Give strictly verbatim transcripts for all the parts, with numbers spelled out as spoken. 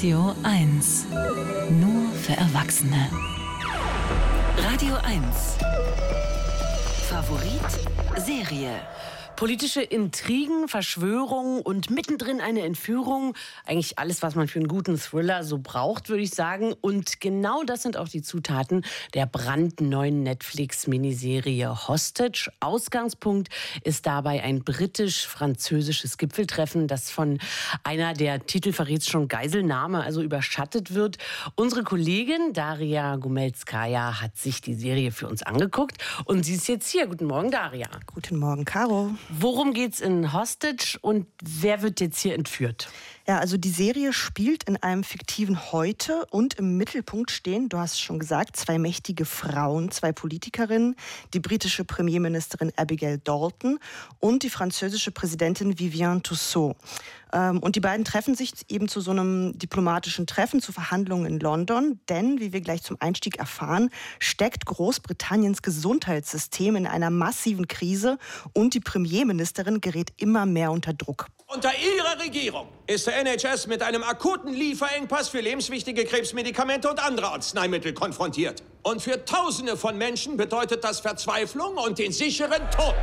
Radio eins. Nur für Erwachsene. Radio eins. Favorit Serie. Politische Intrigen, Verschwörungen und mittendrin eine Entführung. Eigentlich alles, was man für einen guten Thriller so braucht, würde ich sagen. Und genau das sind auch die Zutaten der brandneuen Netflix-Miniserie Hostage. Ausgangspunkt ist dabei ein britisch-französisches Gipfeltreffen, das von einer, der Titel verrät schon, Geiselnahme, also überschattet wird. Unsere Kollegin Daria Gumelskaya hat sich die Serie für uns angeguckt und sie ist jetzt hier. Guten Morgen, Daria. Guten Morgen, Caro. Worum geht's in Hostage und wer wird jetzt hier entführt? Ja, also die Serie spielt in einem fiktiven Heute und im Mittelpunkt stehen, du hast es schon gesagt, zwei mächtige Frauen, zwei Politikerinnen, die britische Premierministerin Abigail Dalton und die französische Präsidentin Viviane Toussaint. Und die beiden treffen sich eben zu so einem diplomatischen Treffen, zu Verhandlungen in London, denn, wie wir gleich zum Einstieg erfahren, steckt Großbritanniens Gesundheitssystem in einer massiven Krise und die Premierministerin gerät immer mehr unter Druck. Unter Ihrer Regierung ist der N H S mit einem akuten Lieferengpass für lebenswichtige Krebsmedikamente und andere Arzneimittel konfrontiert. Und für Tausende von Menschen bedeutet das Verzweiflung und den sicheren Tod.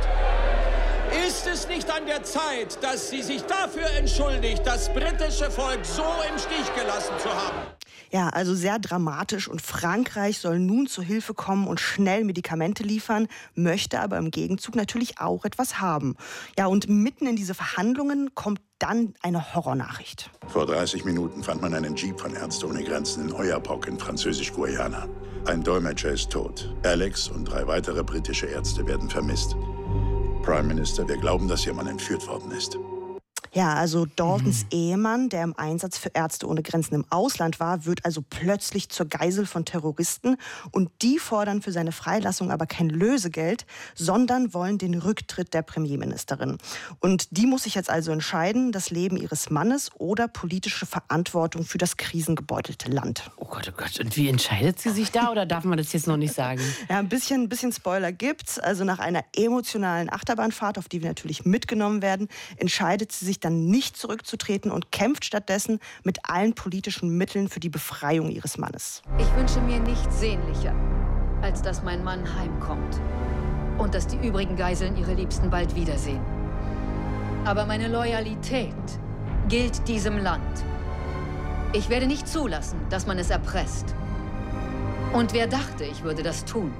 Ist es nicht an der Zeit, dass sie sich dafür entschuldigt, das britische Volk so im Stich gelassen zu haben? Ja, also sehr dramatisch und Frankreich soll nun zur Hilfe kommen und schnell Medikamente liefern, möchte aber im Gegenzug natürlich auch etwas haben. Ja, und mitten in diese Verhandlungen kommt dann eine Horrornachricht. Vor dreißig Minuten fand man einen Jeep von Ärzte ohne Grenzen in Oyapock in Französisch-Guayana. Ein Dolmetscher ist tot. Alex und drei weitere britische Ärzte werden vermisst. Prime Minister, wir glauben, dass Ihr Mann entführt worden ist. Ja, also Daltons mhm. Ehemann, der im Einsatz für Ärzte ohne Grenzen im Ausland war, wird also plötzlich zur Geisel von Terroristen. Und die fordern für seine Freilassung aber kein Lösegeld, sondern wollen den Rücktritt der Premierministerin. Und die muss sich jetzt also entscheiden, das Leben ihres Mannes oder politische Verantwortung für das krisengebeutelte Land. Oh Gott, oh Gott. Und wie entscheidet sie sich da oder darf man das jetzt noch nicht sagen? Ja, ein bisschen, ein bisschen Spoiler gibt's. Also nach einer emotionalen Achterbahnfahrt, auf die wir natürlich mitgenommen werden, entscheidet sie sich dann nicht zurückzutreten und kämpft stattdessen mit allen politischen Mitteln für die Befreiung ihres Mannes. Ich wünsche mir nichts sehnlicher, als dass mein Mann heimkommt und dass die übrigen Geiseln ihre Liebsten bald wiedersehen. Aber meine Loyalität gilt diesem Land. Ich werde nicht zulassen, dass man es erpresst. Und wer dachte, ich würde das tun,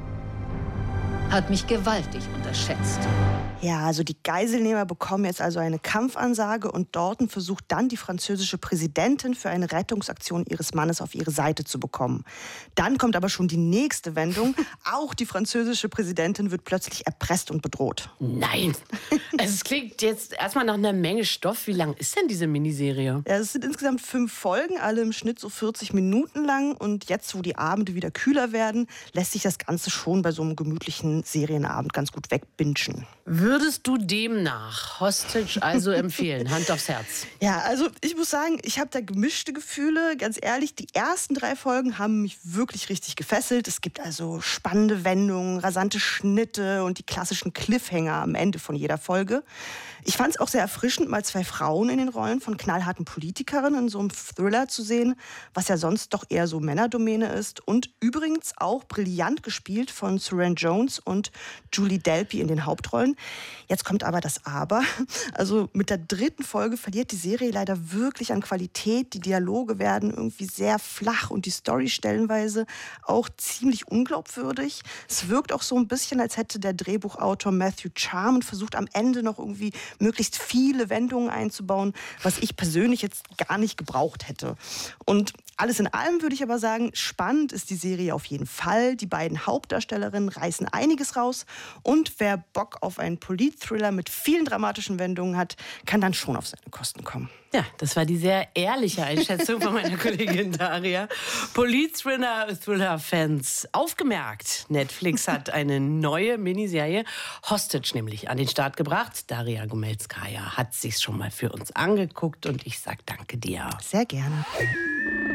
hat mich gewaltig unterschätzt. Ja, also die Geiselnehmer bekommen jetzt also eine Kampfansage und Dalton versucht dann, die französische Präsidentin für eine Rettungsaktion ihres Mannes auf ihre Seite zu bekommen. Dann kommt aber schon die nächste Wendung. Auch die französische Präsidentin wird plötzlich erpresst und bedroht. Nein, also es klingt jetzt erstmal nach einer Menge Stoff. Wie lang ist denn diese Miniserie? Ja, es sind insgesamt fünf Folgen, alle im Schnitt so vierzig Minuten lang. Und jetzt, wo die Abende wieder kühler werden, lässt sich das Ganze schon bei so einem gemütlichen Serienabend ganz gut wegbingen. Würdest du demnach Hostage also empfehlen? Hand aufs Herz. Ja, also ich muss sagen, ich habe da gemischte Gefühle. Ganz ehrlich, die ersten drei Folgen haben mich wirklich richtig gefesselt. Es gibt also spannende Wendungen, rasante Schnitte und die klassischen Cliffhanger am Ende von jeder Folge. Ich fand es auch sehr erfrischend, mal zwei Frauen in den Rollen von knallharten Politikerinnen in so einem Thriller zu sehen, was ja sonst doch eher so Männerdomäne ist. Und übrigens auch brillant gespielt von Suranne Jones und Julie Delpy in den Hauptrollen. Jetzt kommt aber das Aber. Also mit der dritten Folge verliert die Serie leider wirklich an Qualität. Die Dialoge werden irgendwie sehr flach und die Story stellenweise auch ziemlich unglaubwürdig. Es wirkt auch so ein bisschen, als hätte der Drehbuchautor Matthew Charman versucht, am Ende noch irgendwie möglichst viele Wendungen einzubauen, was ich persönlich jetzt gar nicht gebraucht hätte. Und alles in allem würde ich aber sagen, spannend ist die Serie auf jeden Fall. Die beiden Hauptdarstellerinnen reißen einiges raus. Und wer Bock auf einen Polit-Thriller mit vielen dramatischen Wendungen hat, kann dann schon auf seine Kosten kommen. Ja, das war die sehr ehrliche Einschätzung von meiner Kollegin Daria. Polit-Thriller, Thriller-Fans, aufgemerkt. Netflix hat eine neue Miniserie, Hostage nämlich, an den Start gebracht. Daria Gumelskaya hat sich's schon mal für uns angeguckt und ich sag danke dir. Sehr gerne.